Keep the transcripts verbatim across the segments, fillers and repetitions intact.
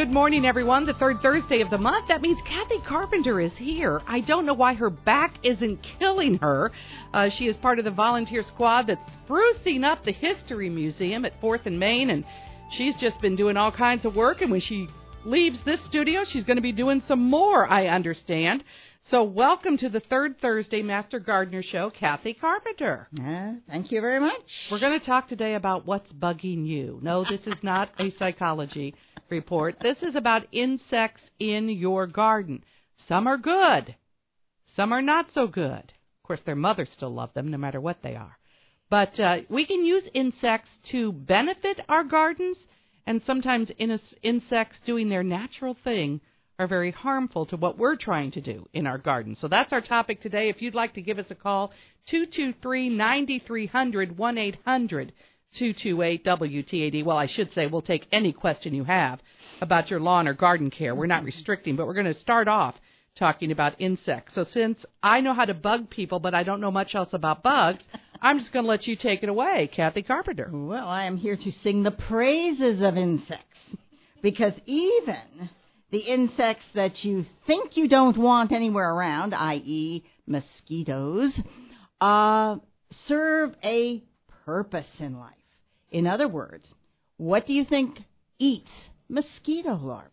good morning, everyone. The third Thursday of the month. That means Kathy Carpenter is here. I don't know why her back isn't killing her. Uh, she is part of the volunteer squad that's sprucing up the History Museum at fourth and Main, and she's just been doing all kinds of work, and when she leaves this studio, she's going to be doing some more, I understand. So welcome to the third Thursday Master Gardener Show, Kathy Carpenter. Uh, thank you very much. We're going to talk today about what's bugging you. No, this is not a psychology report. This is about insects in your garden. Some are good. Some are not so good. Of course, their mothers still love them no matter what they are. But uh, we can use insects to benefit our gardens, and sometimes in insects doing their natural thing are very harmful to what we're trying to do in our garden. So that's our topic today. If you'd like to give us a call, two two three, nine three hundred, one eight hundred, two two eight, W T A D. Well, I should say we'll take any question you have about your lawn or garden care. We're not restricting, but we're going to start off talking about insects. So since I know how to bug people, but I don't know much else about bugs, I'm just going to let you take it away, Kathy Carpenter. Well, I am here to sing the praises of insects, because even the insects that you think you don't want anywhere around, that is mosquitoes, uh, serve a purpose in life. In other words, what do you think eats mosquito larvae?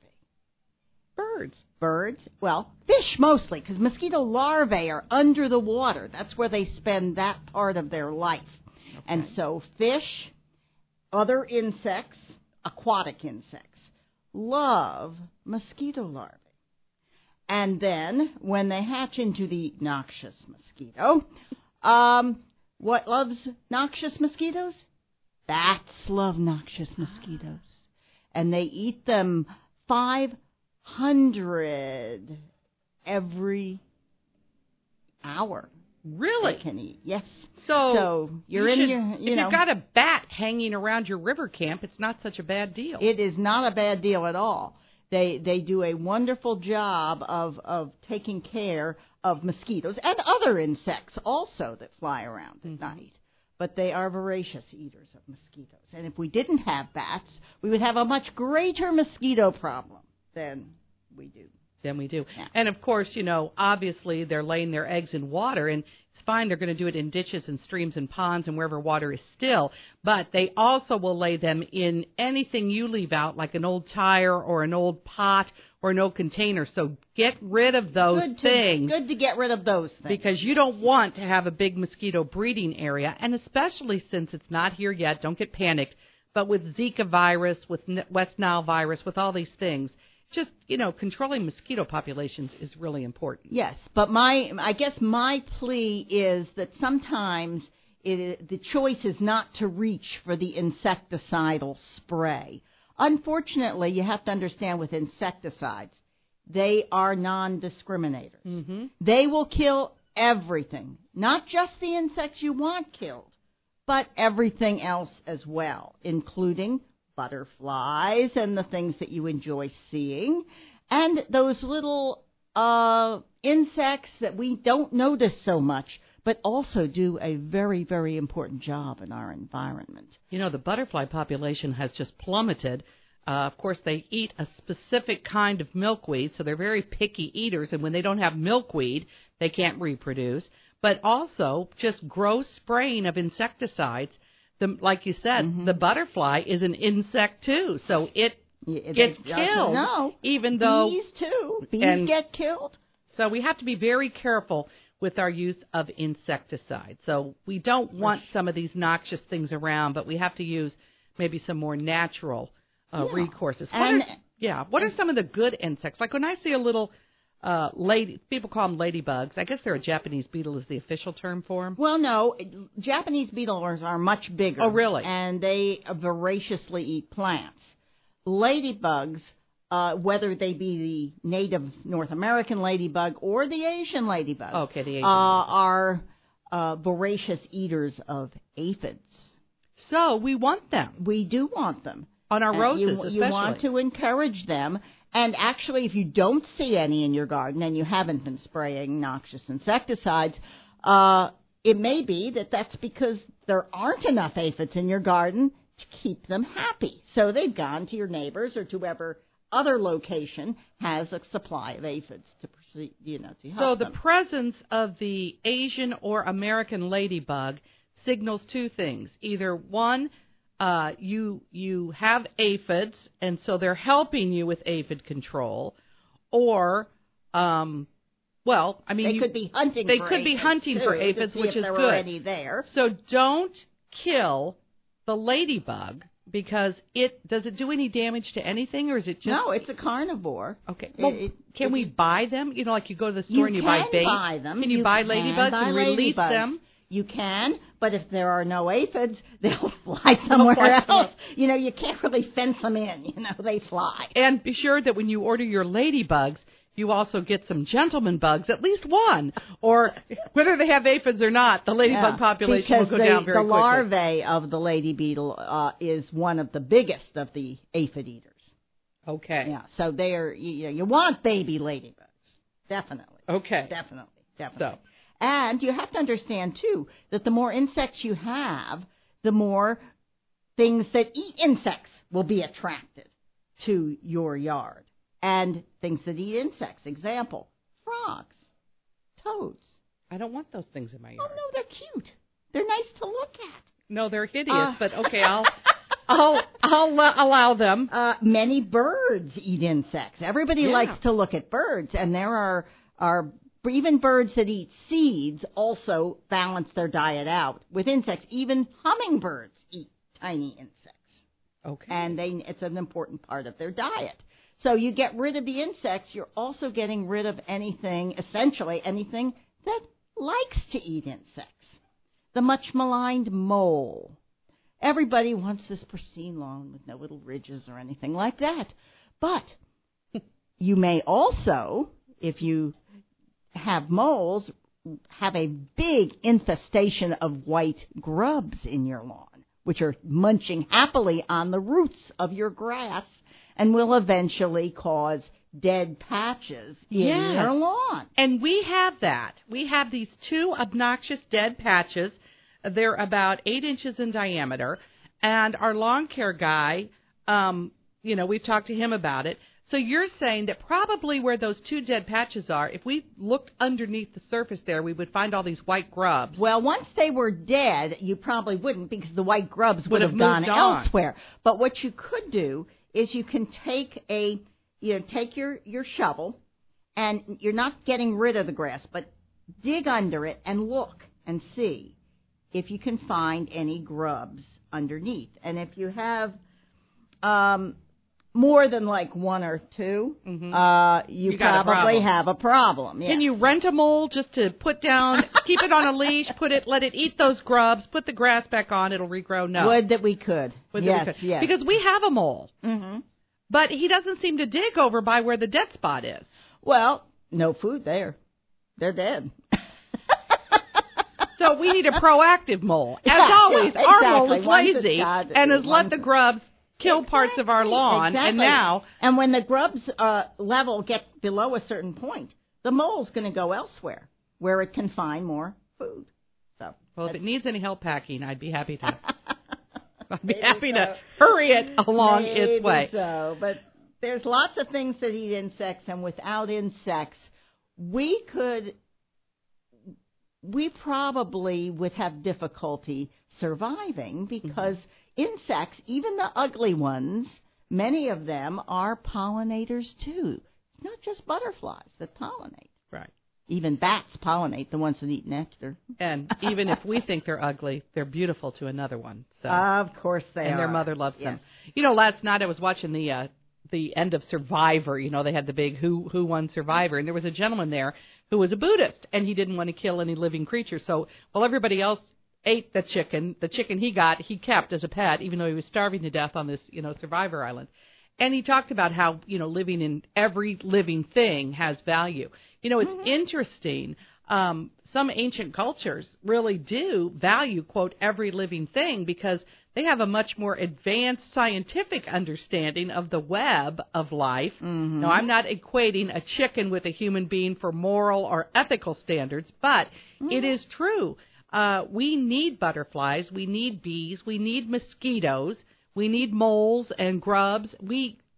Birds. Birds? Well, fish mostly, because mosquito larvae are under the water. That's where they spend that part of their life. Okay. And so fish, other insects, aquatic insects, love mosquito larvae. And then, when they hatch into the noxious mosquito, um, what loves noxious mosquitoes? Bats love noxious mosquitoes. And they eat them five hundred every hour. Really? They can eat, yes. So, so you're you in should, your, you if know. you've got a bat hanging around your river camp, it's not such a bad deal. It is not a bad deal at all. They they do a wonderful job of, of taking care of mosquitoes and other insects also that fly around at mm-hmm. night. But they are voracious eaters of mosquitoes. And if we didn't have bats, we would have a much greater mosquito problem than we do. Than we do. Yeah. And, of course, you know, obviously they're laying their eggs in water, and it's fine. They're going to do it in ditches and streams and ponds and wherever water is still. But they also will lay them in anything you leave out, like an old tire or an old pot or an old container. So get rid of those good to, things. Good to get rid of those things. Because you don't want to have a big mosquito breeding area, and especially since it's not here yet, don't get panicked, but with Zika virus, with West Nile virus, with all these things, just, you know, controlling mosquito populations is really important. Yes, but my, I guess my plea is that sometimes it, the choice is not to reach for the insecticidal spray. Unfortunately, you have to understand with insecticides, they are non-discriminators. Mm-hmm. They will kill everything, not just the insects you want killed, but everything else as well, including butterflies and the things that you enjoy seeing, and those little uh, insects that we don't notice so much, but also do a very, very important job in our environment. You know, the butterfly population has just plummeted. Uh, of course, they eat a specific kind of milkweed, so they're very picky eaters, and when they don't have milkweed, they can't reproduce. But also, just gross spraying of insecticides. The, like you said, mm-hmm. the butterfly is an insect, too, so it yeah, gets killed. No, even though bees, too. Bees and, get killed. So we have to be very careful with our use of insecticides. So we don't want some of these noxious things around, but we have to use maybe some more natural uh, yeah. recourses. What and, are, yeah, what are some of the good insects? Like when I see a little... Uh, lady, people call them ladybugs. I guess they're a Japanese beetle is the official term for them. Well, no, Japanese beetles are much bigger. Oh, really? And they voraciously eat plants. Ladybugs, uh, whether they be the native North American ladybug or the Asian ladybug, okay, the Asian uh, are uh, voracious eaters of aphids. So we want them. We do want them. On our roses, you, especially. You want to encourage them. And actually, if you don't see any in your garden and you haven't been spraying noxious insecticides, uh, it may be that that's because there aren't enough aphids in your garden to keep them happy. So they've gone to your neighbors or to whoever other location has a supply of aphids to proceed, you know, to help So the them. presence of the Asian or American ladybug signals two things. Either one, uh, you you have aphids, and so they're helping you with aphid control, or, um, well, I mean, they you, could be hunting. They for could be aphids hunting too, for to aphids, see which if is there good. Were any there. So don't kill the ladybug because it does it do any damage to anything, or is it just No, it's a carnivore. Okay. Well, It- it- can it- we buy them? You know, like you go to the store You and you can buy bait. buy them. Can you, buy can ladybugs buy and release ladybugs. them? You can, but if there are no aphids, they'll fly somewhere fly else. You know, you can't really fence them in. You know, they fly. And be sure that when you order your ladybugs, you also get some gentleman bugs, at least one. Or whether they have aphids or not, the ladybug Yeah, population will go the, down very the quickly. larvae of the lady beetle uh, is one of the biggest of the aphid eaters. Okay. Yeah, so they are. You, know, you want baby ladybugs, definitely. Okay. Definitely, definitely. So. And you have to understand, too, that the more insects you have, the more things that eat insects will be attracted to your yard. And things that eat insects, example, frogs, toads. I don't want those things in my yard. Oh, no, they're cute. They're nice to look at. No, they're hideous, Uh. but okay, I'll I'll I'll uh, allow them. Uh, many birds eat insects. Everybody Yeah. likes to look at birds, and there are are even birds that eat seeds also balance their diet out with insects. Even hummingbirds eat tiny insects, Okay. and they it's an important part of their diet. So you get rid of the insects, you're also getting rid of anything, essentially anything that likes to eat insects. The much maligned mole. Everybody wants this pristine lawn with no little ridges or anything like that. But you may also, if you have moles, have a big infestation of white grubs in your lawn, which are munching happily on the roots of your grass and will eventually cause dead patches in Yes. your lawn. And we have that. We have these two obnoxious dead patches. They're about eight inches in diameter. And our lawn care guy, um, you know, we've talked to him about it. So you're saying that probably where those two dead patches are, if we looked underneath the surface there, we would find all these white grubs. Well, once they were dead, you probably wouldn't because the white grubs would, Would have have gone moved on. elsewhere. But what you could do is you can take a, you know, take your, your shovel, and you're not getting rid of the grass, but dig under it and look and see if you can find any grubs underneath. And if you have um, more than like one or two, Mhm. uh, you, You got a probably problem. have a problem. Yes. Can you rent a mole just to put down, keep it on a leash, put it, let it eat those grubs, put the grass back on, it'll regrow? No. Would that we could. Would that yes, we could. yes. Because we have a mole, Mm-hmm. but he doesn't seem to dig over by where the dead spot is. Well, no food there. They're dead. So we need a proactive mole. As Yeah, always, yeah, our mole exactly. is One's a lazy god- and has let one's the a- grubs kill parts of our lawn, Exactly. and now and when the grubs uh, level get below a certain point, the mole's going to go elsewhere where it can find more food. So, well, if it needs any help packing, I'd be happy to. I'd be Maybe happy to so. hurry it along Maybe its way. So, but there's lots of things that eat insects, and without insects, we could, we probably would have difficulty surviving because mm-hmm. insects, even the ugly ones, many of them are pollinators too. It's not just butterflies that pollinate. Right. Even bats pollinate, the ones that eat nectar. And even if we think they're ugly, they're beautiful to another one. So. Of course they and are. their mother loves yes. them. You know, last night I was watching the uh, the end of Survivor. You know, they had the big Who Who Won Survivor, and there was a gentleman there who was a Buddhist, and he didn't want to kill any living creature. So while everybody else ate the chicken, the chicken he got, he kept as a pet, even though he was starving to death on this, you know, Survivor Island. And he talked about how, you know, living in every living thing has value. You know, it's mm-hmm. interesting. Um, some ancient cultures really do value, quote, every living thing because they have a much more advanced scientific understanding of the web of life. Mm-hmm. Now, I'm not equating a chicken with a human being for moral or ethical standards, but mm-hmm. it is true. Uh, we need butterflies. We need bees. We need mosquitoes. We need moles and grubs. We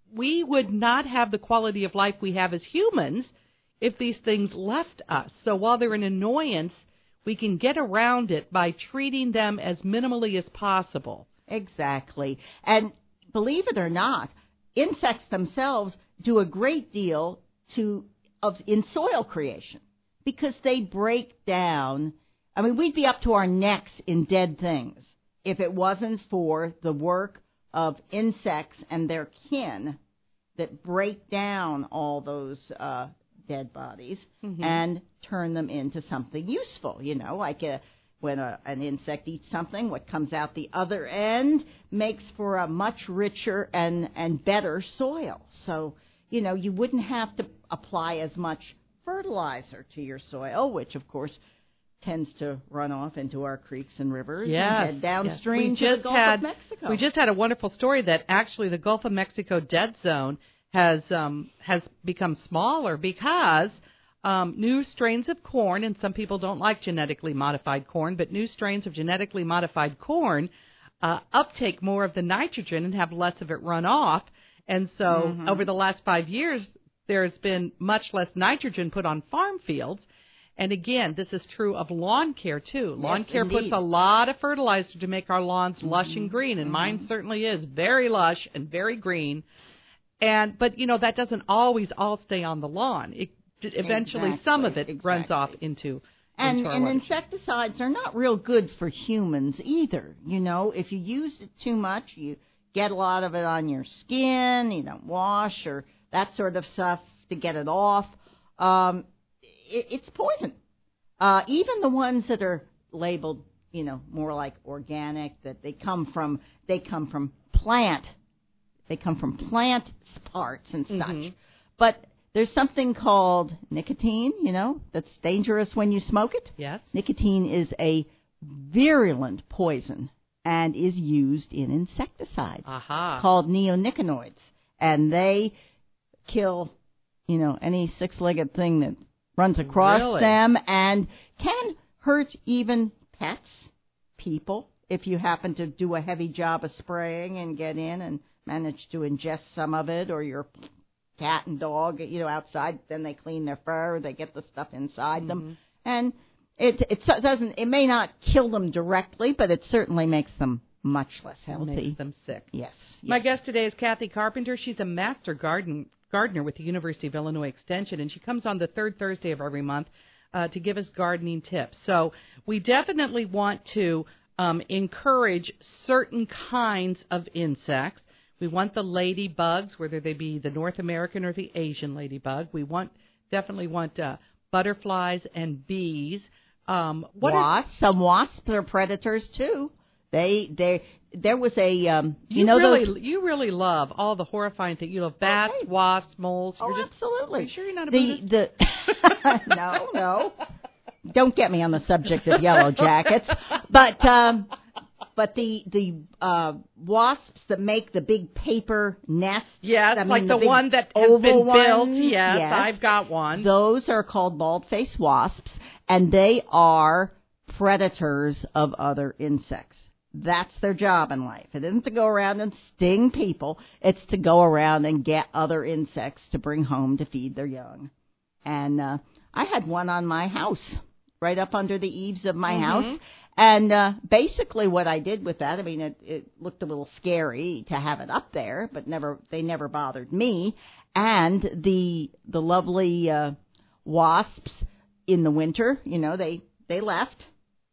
we would not have the quality of life we have as humans if these things left us. So while they're an annoyance, we can get around it by treating them as minimally as possible. Exactly. And believe it or not, insects themselves do a great deal to of in soil creation because they break down. I mean, we'd be up to our necks in dead things if it wasn't for the work of insects and their kin that break down all those uh, dead bodies mm-hmm. and turn them into something useful. You know, like a, when a, an insect eats something, what comes out the other end makes for a much richer and, and better soil. So, you know, you wouldn't have to apply as much fertilizer to your soil, which, of course, tends to run off into our creeks and rivers yes, and head downstream yes. to the Gulf had, of Mexico. We just had a wonderful story that actually the Gulf of Mexico dead zone has um, has become smaller because um, new strains of corn, and some people don't like genetically modified corn, but new strains of genetically modified corn uh, uptake more of the nitrogen and have less of it run off. And so mm-hmm. over the last five years, there's been much less nitrogen put on farm fields. And again, this is true of lawn care, too. Lawn yes, care indeed. puts a lot of fertilizer to make our lawns mm-hmm. lush and green, and mm-hmm. mine certainly is very lush and very green. And But, you know, that doesn't always all stay on the lawn. It, eventually, exactly. some of it exactly. runs off into And, into our and watershed. insecticides are not real good for humans either. You know, if you use it too much, you get a lot of it on your skin, you don't wash or that sort of stuff to get it off. Um, it, it's poison. Uh, even the ones that are labeled, you know, more like organic, that they come from, they come from plant, they come from plant parts and such. Mm-hmm. But there's something called nicotine, you know, that's dangerous when you smoke it. Yes. Nicotine is a virulent poison and is used in insecticides Aha. called neonicotinoids. And they kill, you know, any six-legged thing that runs across really? them and can hurt even pets, people, if you happen to do a heavy job of spraying and get in and manage to ingest some of it, or your cat and dog, you know, outside, then they clean their fur, they get the stuff inside mm-hmm. them. And it, it doesn't, it may not kill them directly, but it certainly makes them much less healthy. Makes them sick. Yes, yes. My guest today is Kathy Carpenter. She's a master garden gardener with the University of Illinois Extension, and she comes on the third Thursday of every month uh, to give us gardening tips. So we definitely want to um, encourage certain kinds of insects. We want the ladybugs, whether they be the North American or the Asian ladybug. We want definitely want uh, butterflies and bees. Um, what wasps. Are, Some wasps are predators too. They they there was a um, you, you know really those, you really love all the horrifying things. You love bats, oh, hey. wasps, moles. Oh, You're just, absolutely. Are you sure you're not a the, Buddhist? The no no. Don't get me on the subject of yellow jackets, but um, but the the uh, wasps that make the big paper nests. Yes, I mean, like the, the one that has been ones, built. Yes, yes, I've got one. Those are called bald-faced wasps, and they are predators of other insects. That's their job in life. It isn't to go around and sting people. It's to go around and get other insects to bring home to feed their young. And uh, I had one on my house, right up under the eaves of my mm-hmm. house. And uh, basically what I did with that, I mean, it, it looked a little scary to have it up there, but never they never bothered me. And the the lovely uh, wasps in the winter, you know, they, they left.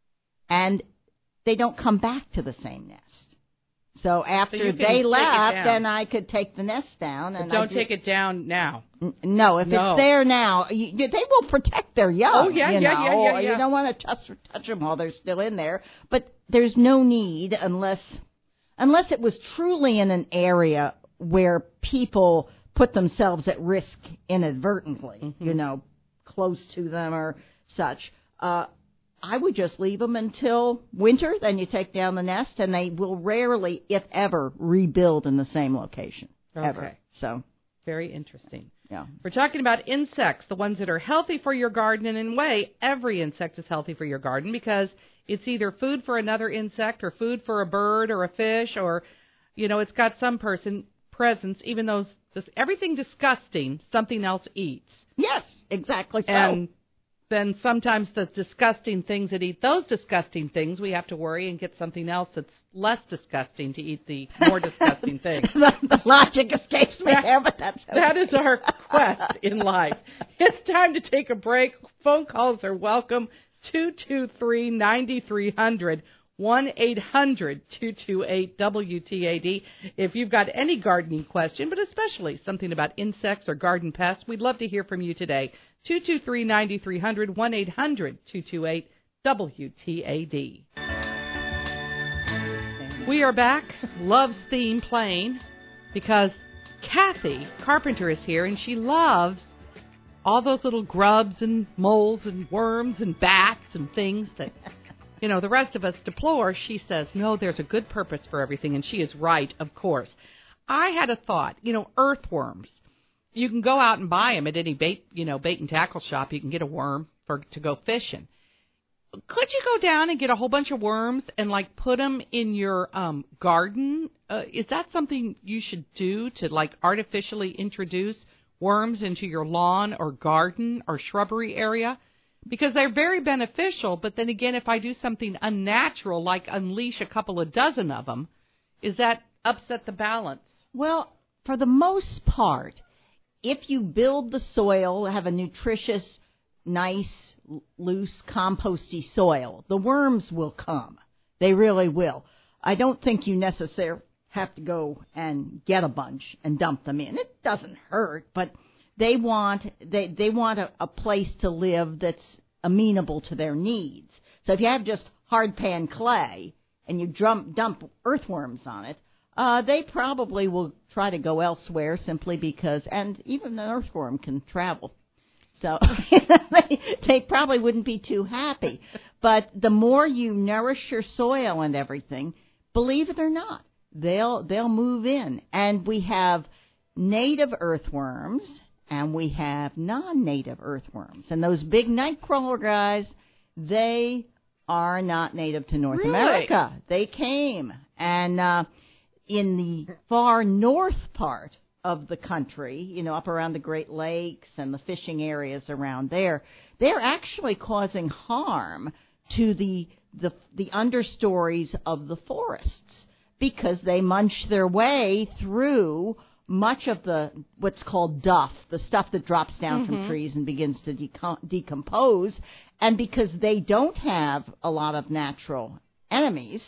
And they don't come back to the same nest. So after so they left, then I could take the nest down. And but don't I take it down now. N- no, if no. it's there now, you, they will protect their young. Oh, yeah, you yeah, know. yeah, yeah, yeah. You don't want to touch, touch them while they're still in there. But there's no need unless, unless it was truly in an area where people put themselves at risk inadvertently, mm-hmm. you know, close to them or such. Uh, I would just leave them until winter, then you take down the nest, and they will rarely, if ever, rebuild in the same location, okay. ever. So, very interesting. Yeah. We're talking about insects, the ones that are healthy for your garden, and in a way, every insect is healthy for your garden because it's either food for another insect or food for a bird or a fish or, you know, it's got some person presence, even those This, everything disgusting, something else eats. Yes, exactly so. And then sometimes the disgusting things that eat those disgusting things, we have to worry and get something else that's less disgusting to eat the more disgusting thing. the, the logic escapes me there, but that's okay. That is our quest in life. It's time to take a break. Phone calls are welcome. two two three, nine three hundred, one eight hundred, two two eight, W T A D. If you've got any gardening question, but especially something about insects or garden pests, we'd love to hear from you today. two two three, nine three hundred, one eight hundred, two two eight, W T A D. We are back. Love's theme playing because Kathy Carpenter is here, and she loves all those little grubs and moles and worms and bats and things that, you know, the rest of us deplore. She says, no, there's a good purpose for everything, and she is right, of course. I had a thought, you know, earthworms. You can go out and buy them at any bait, you know, bait and tackle shop. You can get a worm for to go fishing. Could you go down and get a whole bunch of worms and, like, put them in your um, garden? Uh, is that something you should do to, like, artificially introduce worms into your lawn or garden or shrubbery area? Because they're very beneficial, but then again, if I do something unnatural, like unleash a couple of dozen of them, is that upset the balance? Well, for the most part, if you build the soil, have a nutritious, nice, loose, composty soil, the worms will come. They really will. I don't think you necessarily have to go and get a bunch and dump them in. It doesn't hurt, but they want they they want a, a place to live that's amenable to their needs. So if you have just hard pan clay and you dump, dump earthworms on it, uh, they probably will try to go elsewhere simply because, and even an earthworm can travel. So they, they probably wouldn't be too happy. But the more you nourish your soil and everything, believe it or not, they'll they'll move in. And we have native earthworms and we have non-native earthworms. And those big nightcrawler guys, they are not native to North really? America. They came. And uh, in the far north part of the country, you know, up around the Great Lakes and the fishing areas around there, they're actually causing harm to the the, the understories of the forests because they munch their way through much of the what's called duff, the stuff that drops down mm-hmm. from trees and begins to decom- decompose, and because they don't have a lot of natural enemies,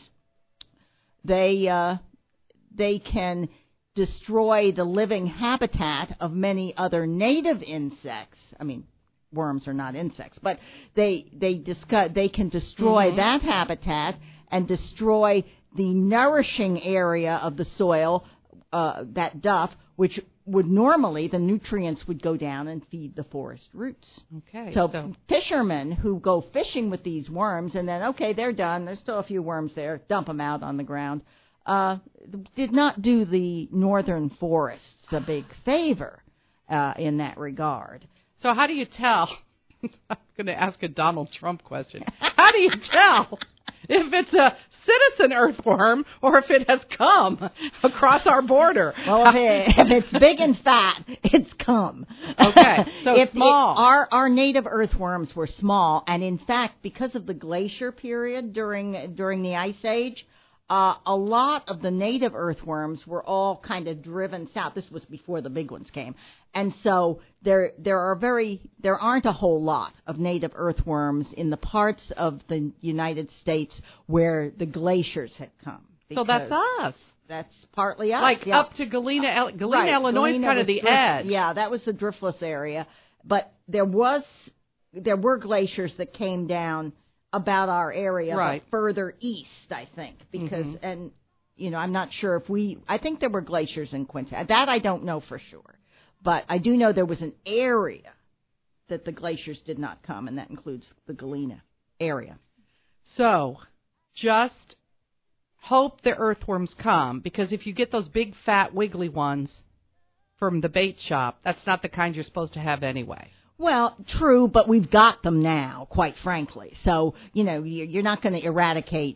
they uh, they can destroy the living habitat of many other native insects. I mean, worms are not insects, but they they discuss, they can destroy mm-hmm. that habitat and destroy the nourishing area of the soil, uh, that duff, which would normally, the nutrients would go down and feed the forest roots. Okay. So, so fishermen who go fishing with these worms and then, okay, they're done, there's still a few worms there, dump them out on the ground, uh, did not do the northern forests a big favor uh, in that regard. So how do you tell? I'm going to ask a Donald Trump question. How do you tell if it's a citizen earthworm or if it has come across our border? Well, if, it, if it's big and fat, it's come. Okay, so if small. It, our, our native earthworms were small, and in fact, because of the glacier period during during the Ice Age, Uh, a lot of the native earthworms were all kind of driven south. This was before the big ones came. And so there there are very there aren't a whole lot of native earthworms in the parts of the United States where the glaciers had come. So that's us. That's partly us. Like yeah. up to Galena, Galena, right. Illinois Galena is kind of the drift, edge. Yeah, that was the driftless area. But there was there were glaciers that came down about our area, right. but further east, I think, because, mm-hmm. and, you know, I'm not sure if we, I think there were glaciers in Quincy. That I don't know for sure. But I do know there was an area that the glaciers did not come, and that includes the Galena area. So, just hope the earthworms come, because if you get those big, fat, wiggly ones from the bait shop, that's not the kind you're supposed to have anyway. Well, true, but we've got them now, quite frankly. So, you know, you're not going to eradicate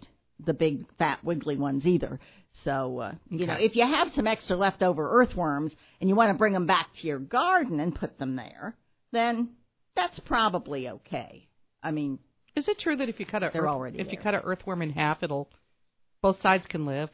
the big, fat, wiggly ones either. So, uh, you Okay. know, if you have some extra leftover earthworms and you want to bring them back to your garden and put them there, then that's probably okay. I mean, is it true that if you cut a they're earth, already if you there. cut an earthworm in half, it'll both sides can live?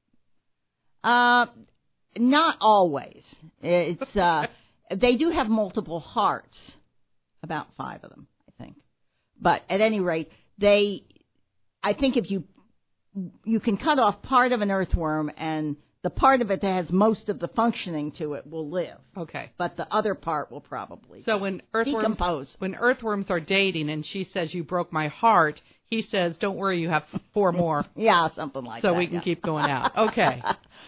Uh, not always. It's uh, they do have multiple hearts, about five of them, I think. But at any rate, they, I think if you you can cut off part of an earthworm and the part of it that has most of the functioning to it will live. Okay. But the other part will probably So when earthworms decompose. when earthworms are dating and she says you broke my heart, he says don't worry, you have four more. Yeah, something like so that. we can yeah. keep going out. Okay.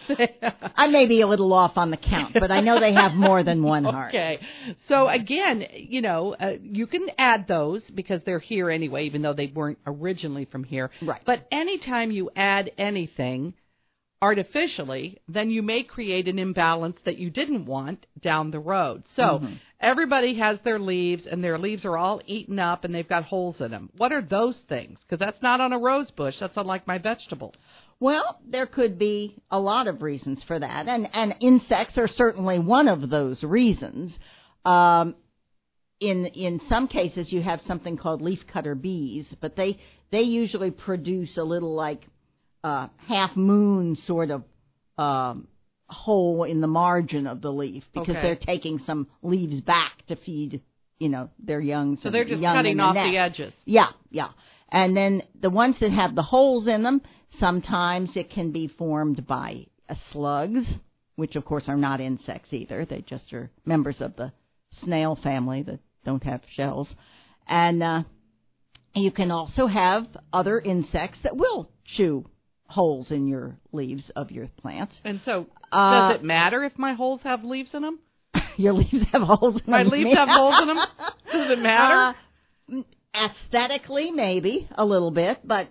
I may be a little off on the count, but I know they have more than one heart. Okay. So again, you know, uh, you can add those because they're here anyway, even though they weren't originally from here. Right. But anytime you add anything artificially, then you may create an imbalance that you didn't want down the road. So Mm-hmm. everybody has their leaves, and their leaves are all eaten up, and they've got holes in them. What are those things? Because that's not on a rose bush. That's on like my vegetables. Well, there could be a lot of reasons for that, and, and insects are certainly one of those reasons. Um, in in some cases, you have something called leafcutter bees, but they they usually produce a little like uh, half moon sort of um, hole in the margin of the leaf because Okay. they're taking some leaves back to feed, you know, their young. So they're just young cutting in the off nest. the edges. Yeah, yeah. And then the ones that have the holes in them, sometimes it can be formed by uh, slugs, which of course are not insects either. They just are members of the snail family that don't have shells. And uh, you can also have other insects that will chew holes in your leaves of your plants. And so Uh, does it matter if my holes have leaves in them? Your leaves have holes in My them. leaves have holes in them? Does it matter? Uh, aesthetically, maybe a little bit, but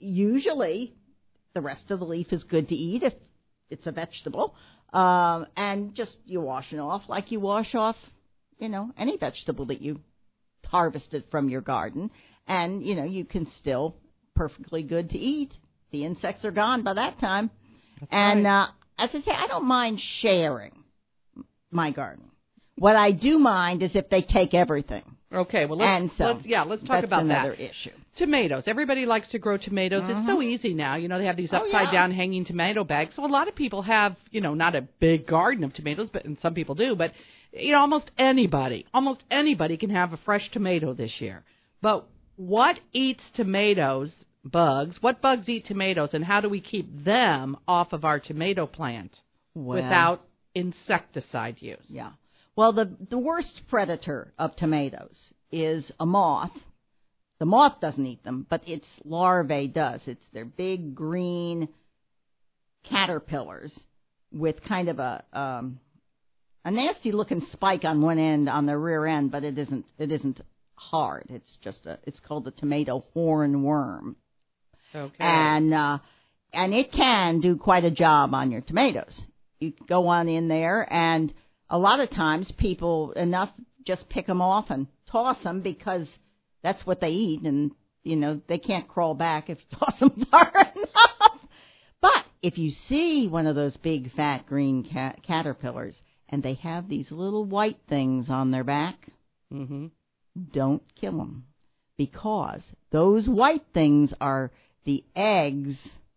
usually the rest of the leaf is good to eat if it's a vegetable. Um, and just you wash it off like you wash off, you know, any vegetable that you harvested from your garden. And, you know, you can still perfectly good to eat. The insects are gone by that time. That's and right. uh, as I say, I don't mind sharing my garden. What I do mind is if they take everything. Okay, well, let's, And so let's yeah, let's talk that's about another that. issue. Tomatoes. Everybody likes to grow tomatoes. It's so easy now. You know, they have these Oh, upside yeah. down hanging tomato bags. So a lot of people have, you know, not a big garden of tomatoes, but and some people do. But, you know, almost anybody, almost anybody can have a fresh tomato this year. But what eats tomatoes, bugs? What bugs eat tomatoes, and how do we keep them off of our tomato plant Well, without insecticide use? Yeah. Well, the, the worst predator of tomatoes is a moth. The moth doesn't eat them, but its larvae does. It's their big green caterpillars with kind of a um, a nasty-looking spike on one end on the rear end, but it isn't it isn't hard. It's just a it's called the tomato hornworm, Okay. and uh, and it can do quite a job on your tomatoes. You can go on in there, and a lot of times people enough just pick them off and toss them because that's what they eat, and you know they can't crawl back if you toss them far enough. But if you see one of those big fat green cat- caterpillars and they have these little white things on their back, Mm-hmm. don't kill them, because those white things are the eggs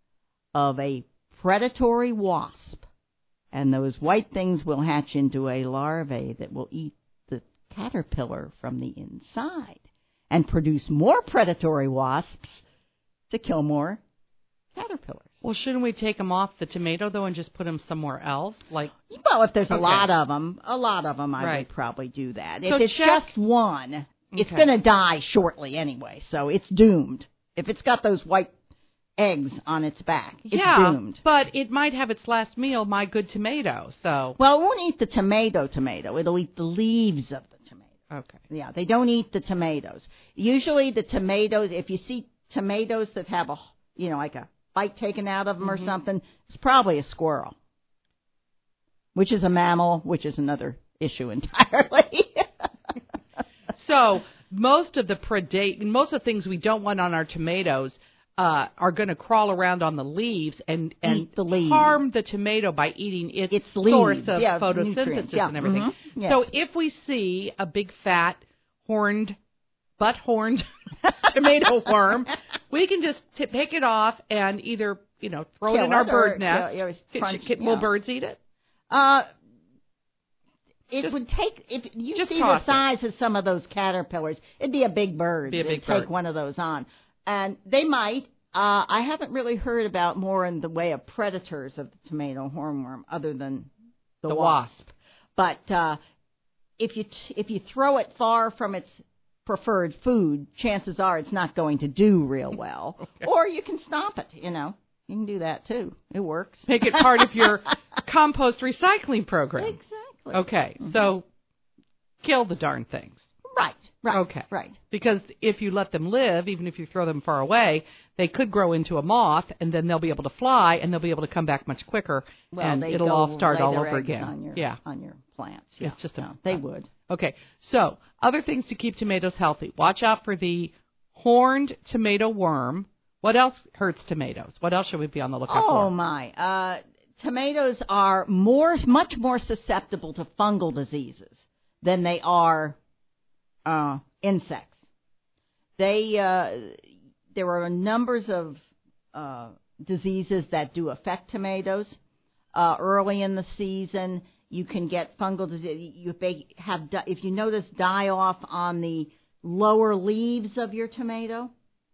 of a predatory wasp. And those white things will hatch into a larvae that will eat the caterpillar from the inside and produce more predatory wasps to kill more caterpillars. Well, shouldn't we take them off the tomato, though, and just put them somewhere else? Like, Well, if there's a Okay. lot of them, a lot of them, I Right. would probably do that. So if it's check- just one, it's Okay. going to die shortly anyway, so it's doomed. If it's got those white eggs on its back, it's yeah, doomed. but it might have its last meal, my good tomato. So, Well, it won't eat the tomato tomato. It'll eat the leaves of the tomato. okay. Yeah, they don't eat the tomatoes. Usually the tomatoes, if you see tomatoes that have a, you know, like a bite taken out of them or something, it's probably a squirrel, which is a mammal, which is another issue entirely. So most of the predate, most of the things we don't want on our tomatoes uh, are going to crawl around on the leaves and, and Eat the leaves. harm the tomato by eating its, Its source leaves. of Yeah, photosynthesis nutrients. Yeah. and everything. Mm-hmm. Yes. So if we see a big fat horned, butt horned tomato worm, we can just t- pick it off and either, you know, throw Kill it in our it bird or, nest. yeah, yeah, crunch, Can, yeah. Will birds eat it? Uh, it Just- would take, if you just see toss the size of some of those caterpillars, it'd be a big bird. Be a big It'd take bird. one of those on. And they might. Uh, I haven't really heard about more in the way of predators of the tomato hornworm other than the, The wasp. wasp. But uh, if you t- if you throw it far from its preferred food, chances are it's not going to do real well. Okay. Or you can stomp it, you know. You can do that, too. It works. Make it part of your compost recycling program. Exactly. Okay, Mm-hmm. so kill the darn things. Right, right, Okay. right. Because if you let them live, even if you throw them far away, they could grow into a moth, and then they'll be able to fly, and they'll be able to come back much quicker, Well, and they it'll go all start lay all their over eggs again. On your, yeah. on your plants. Yeah, It's just a, so they would. Okay, so other things to keep tomatoes healthy. Watch out for the horned tomato worm. What else hurts tomatoes? What else should we be on the lookout Oh for? my! Uh, tomatoes are more, much more susceptible to fungal diseases than they are uh, insects. They uh, there are numbers of uh, diseases that do affect tomatoes uh, early in the season. You can get fungal disease. You they have di- if you notice die off on the lower leaves of your tomato.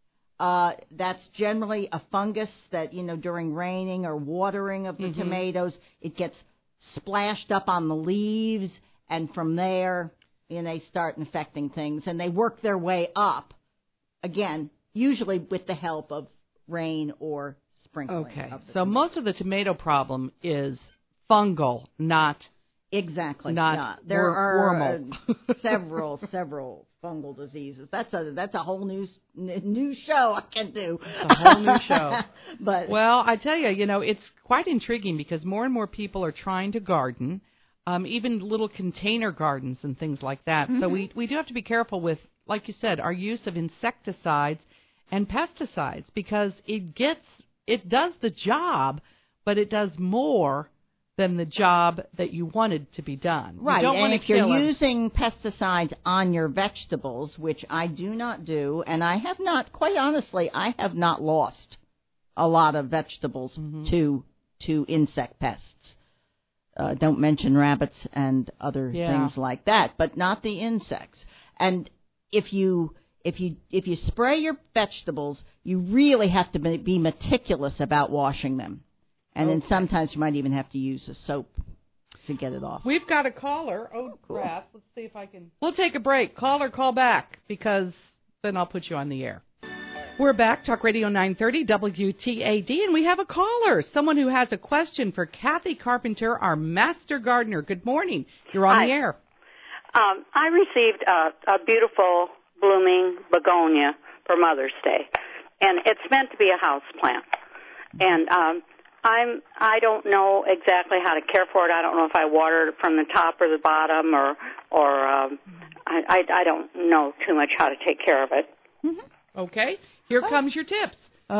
Uh, that's generally a fungus that, you know, during raining or watering of the Mm-hmm. tomatoes, it gets splashed up on the leaves, and from there, you know, they start infecting things, and they work their way up, again, usually with the help of rain or sprinkling. Okay, of the so tomato. most of the tomato problem is fungal, not Exactly. Not yeah. There wor- are wormal. uh, several, several fungal diseases. That's a that's a whole new s- n- new show I can do. a whole new show. But Well, I tell you, you know, it's quite intriguing because more and more people are trying to garden, um, even little container gardens and things like that. Mm-hmm. So we, we do have to be careful with, like you said, our use of insecticides and pesticides because it gets, it does the job, but it does more than the job that you wanted to be done. You right, don't and want if to you're kill 'em. using pesticides on your vegetables, which I do not do, and I have not, quite honestly, I have not lost a lot of vegetables Mm-hmm. to to insect pests. Uh, don't mention rabbits and other Yeah. things like that, but not the insects. And if you if you if you spray your vegetables, you really have to be be meticulous about washing them. And then Okay. sometimes you might even have to use a soap to get it off. We've got a caller. Oh, cool. crap. Let's see if I can. We'll take a break. Caller, call back because then I'll put you on the air. We're back, Talk Radio nine thirty W T A D, and we have a caller, someone who has a question for Kathy Carpenter, our master gardener. Good morning. You're on Hi. the air. Um, I received a, a beautiful blooming begonia for Mother's Day, and it's meant to be a house plant. And um, I'm I don't know exactly how to care for it. I don't know if I water it from the top or the bottom, or or um, I, I I don't know too much how to take care of it. Okay. Here comes your tips.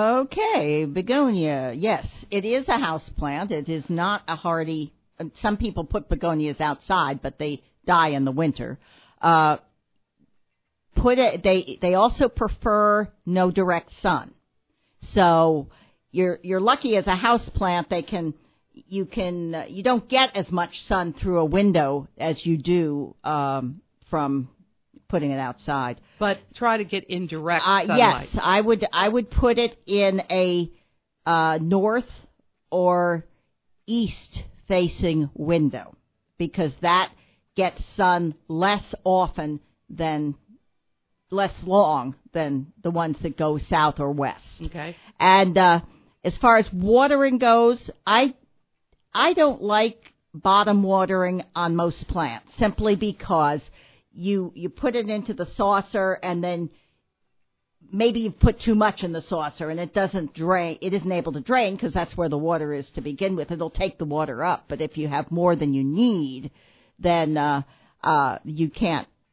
Okay, begonia. Yes, it is a house plant. It is not a hardy. Some people put begonias outside, but they die in the winter. Uh, put it. They they also prefer no direct sun. So you're you're lucky as a house plant. They can you can uh, you don't get as much sun through a window as you do um, from putting it outside. But try to get indirect Uh, sunlight. yes, I would. I would put it in a uh, north or east-facing window because that gets sun less often than less long than the ones that go south or west. Okay. And uh, as far as watering goes, I I don't like bottom watering on most plants simply because you you put it into the saucer and then maybe you put too much in the saucer and it doesn't drain. It isn't able to drain because that's where the water is to begin with. It'll take the water up, but if you have more than you need, then uh, uh, you can't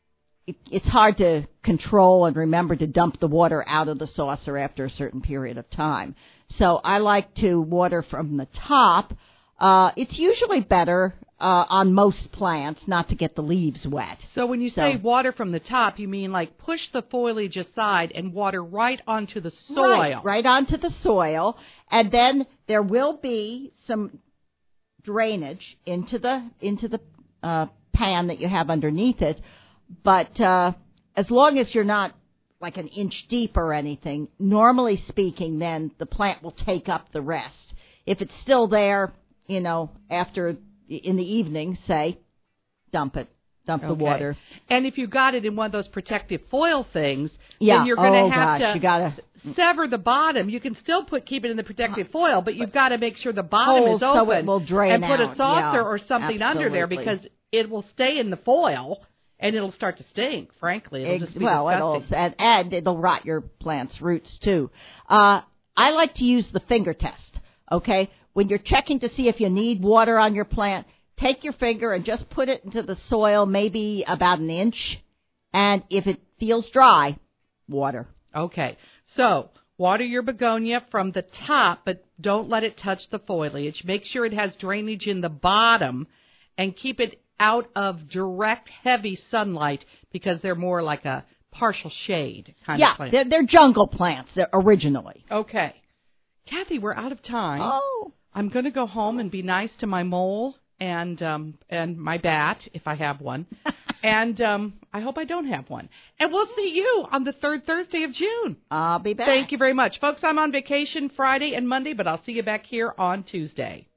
it, it's hard to control and remember to dump the water out of the saucer after a certain period of time. So I like to water from the top. Uh, it's usually better uh, on most plants not to get the leaves wet. So when you So- say water from the top, you mean like push the foliage aside and water right onto the soil. Right, right onto the soil, and then there will be some drainage into the into the uh, pan that you have underneath it. But uh, as long as you're not like an inch deep or anything, normally speaking, then the plant will take up the rest. If it's still there, you know, after in the evening, say, dump it. Dump the Okay. water. And if you got it in one of those protective foil things, Yeah. then you're going to Oh, have gosh, to you gotta- sever the bottom. You can still put keep it in the protective foil, but you've got to make sure the bottom Holes is open so it will drain and put a out. saucer Yeah, or something under there absolutely. because it will stay in the foil and it'll start to stink. Frankly, it'll Ex- just be well, it'll, disgusting. and, and it'll rot your plant's roots too. Uh, I like to use the finger test. Okay, when you're checking to see if you need water on your plant, take your finger and just put it into the soil, maybe about an inch, and if it feels dry, water. Okay, so water your begonia from the top, but don't let it touch the foliage. Make sure it has drainage in the bottom, and keep it out of direct, heavy sunlight because they're more like a partial shade kind Yeah, of plant. they're, they're jungle plants they're originally. Okay. Kathy, we're out of time. Oh, I'm going to go home and be nice to my mole and um, and my bat, if I have one. and um, I hope I don't have one. And we'll see you on the third Thursday of June. I'll be back. Thank you very much. Folks, I'm on vacation Friday and Monday, but I'll see you back here on Tuesday.